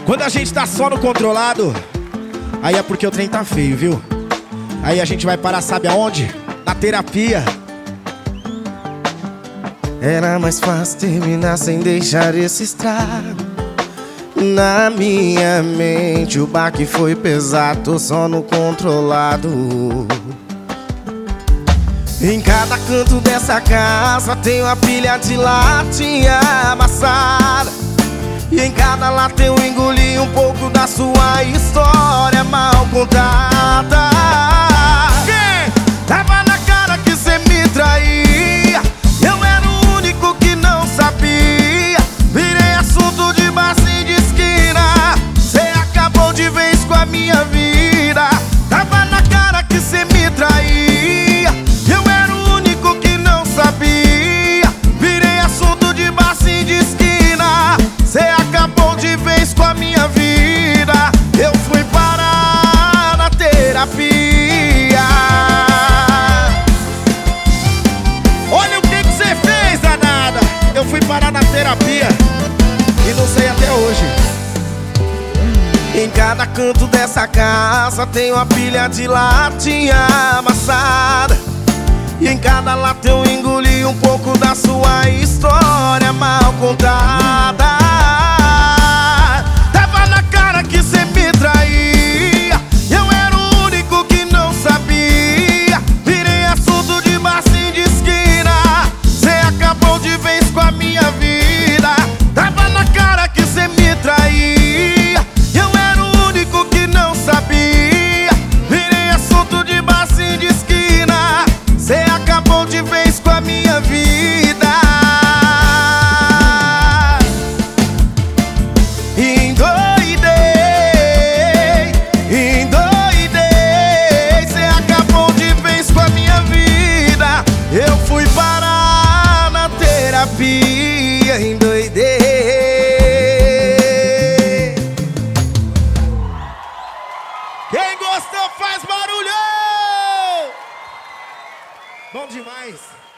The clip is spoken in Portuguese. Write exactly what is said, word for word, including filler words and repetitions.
Quando a gente tá só no controlado, aí é porque o trem tá feio, viu? Aí a gente vai parar, sabe aonde? Na terapia. Era mais fácil terminar sem deixar esse estrago na minha mente. O baque foi pesado, tô só no controlado. Em cada canto dessa casa tem uma pilha de latinha amassada, e em cada lata eu engoli um pouco da sua história mal contada. Quem? Tava na cara que cê me traía, eu era o único que não sabia. Virei assunto de barzinho de esquina, cê acabou de vez com a minha vida. Tava na cara que cê me traía, eu era o único que não sabia. Virei assunto de barzinho de esquina, cê acabou de vez com a minha vida. Eu fui parar na terapia. Olha o que que cê fez, danada. Eu fui parar na terapia e não sei até hoje. Em cada canto dessa casa tem uma pilha de latinha amassada, e em cada lata eu engoli um pouco da sua história mal contada. Tava na cara que cê me traía, eu era o único que não sabia. Virei assunto de barzinho de esquina, cê acabou de vez com a minha vida. Tava na cara que cê me traía, eu era o único que não sabia. Virei assunto de barzinho de esquina, cê acabou de vez com a minha vida. Endoidei, endoidei, cê acabou de vez com a minha vida. Eu fui parar na terapia, endoidei. Quem gostou faz barulho! Bom demais.